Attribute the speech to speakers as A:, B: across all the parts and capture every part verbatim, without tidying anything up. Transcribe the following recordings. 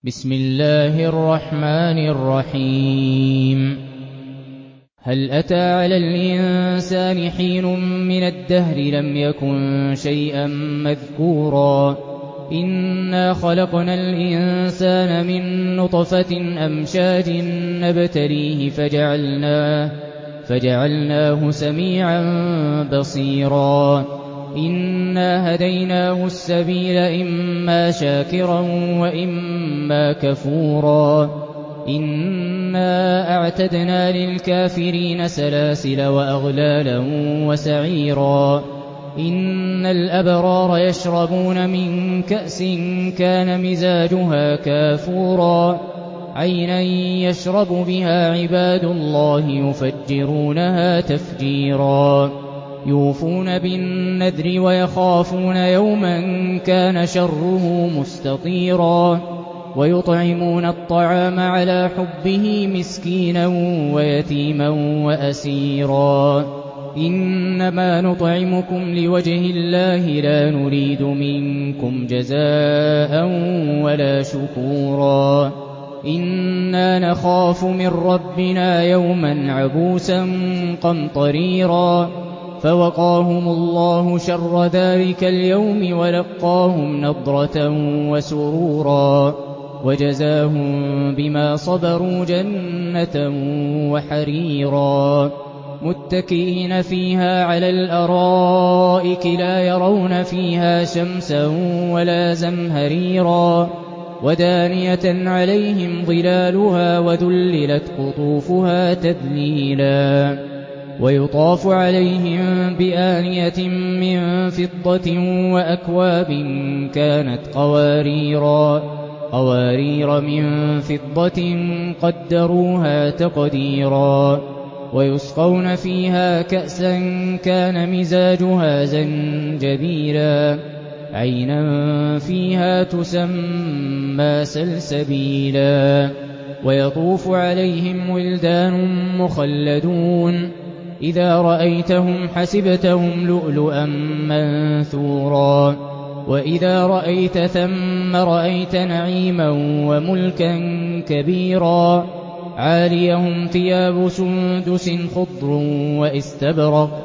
A: بسم الله الرحمن الرحيم هل أتى على الإنسان حين من الدهر لم يكن شيئا مذكورا إنا خلقنا الإنسان من نطفة أمشاج نبتليه فجعلناه, فجعلناه سميعا بصيرا إنا هديناه السبيل إما شاكرا وإما كفورا إنا أعتدنا للكافرين سلاسل وأغلالا وسعيرا إن الأبرار يشربون من كأس كان مزاجها كافورا عينا يشرب بها عباد الله يفجرونها تفجيرا يوفون بالنذر ويخافون يوما كان شره مستطيرا ويطعمون الطعام على حبه مسكينا ويتيما وأسيرا إنما نطعمكم لوجه الله لا نريد منكم جزاء ولا شكورا إنا نخاف من ربنا يوما عبوسا قمطريرا فوقاهم الله شر ذلك اليوم ولقاهم نضرة وسرورا وجزاهم بما صبروا جنة وحريرا متكئين فيها على الأرائك لا يرون فيها شمسا ولا زمهريرا ودانية عليهم ظلالها وذللت قطوفها تذليلا ويطاف عليهم بآنية من فضة وأكواب كانت قواريرا قوارير من فضة قدروها تقديرا ويسقون فيها كأسا كان مزاجها زنجبيلا عينا فيها تسمى سلسبيلا ويطوف عليهم ولدان مخلدون إذا رأيتهم حسبتهم لؤلؤا منثورا وإذا رأيت ثم رأيت نعيما وملكا كبيرا عاليهم ثياب سندس خضر وإستبرق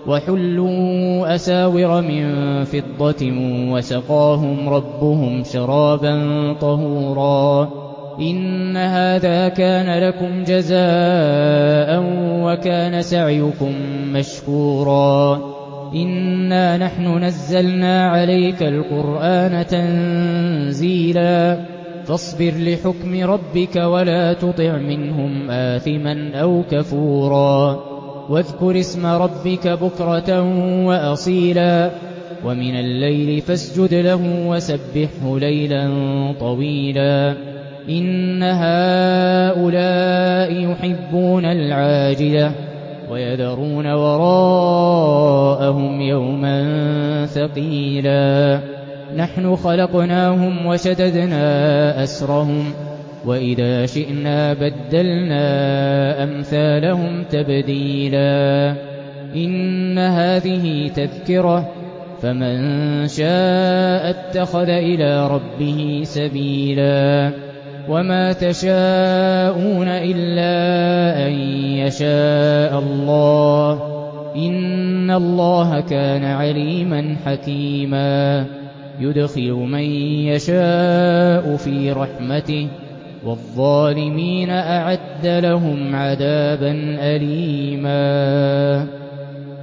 A: وحلوا أساور من فضة وسقاهم ربهم شرابا طهورا إن هذا كان لكم جزاء وكان سعيكم مشكورا إنا نحن نزلنا عليك القرآن تنزيلا فاصبر لحكم ربك ولا تطع منهم آثما أو كفورا واذكر اسم ربك بكرة وأصيلا ومن الليل فاسجد له وسبحه ليلا طويلا إن هؤلاء يحبون العاجلة ويذرون وراءهم يوما ثقيلا نحن خلقناهم وشددنا أسرهم وإذا شئنا بدلنا أمثالهم تبديلا إن هذه تذكرة فمن شاء اتخذ إلى ربه سبيلا وما تشاءون إلا أن يشاء الله إن الله كان عليما حكيما يدخل من يشاء في رحمته والظالمين أعد لهم عذابا أليما.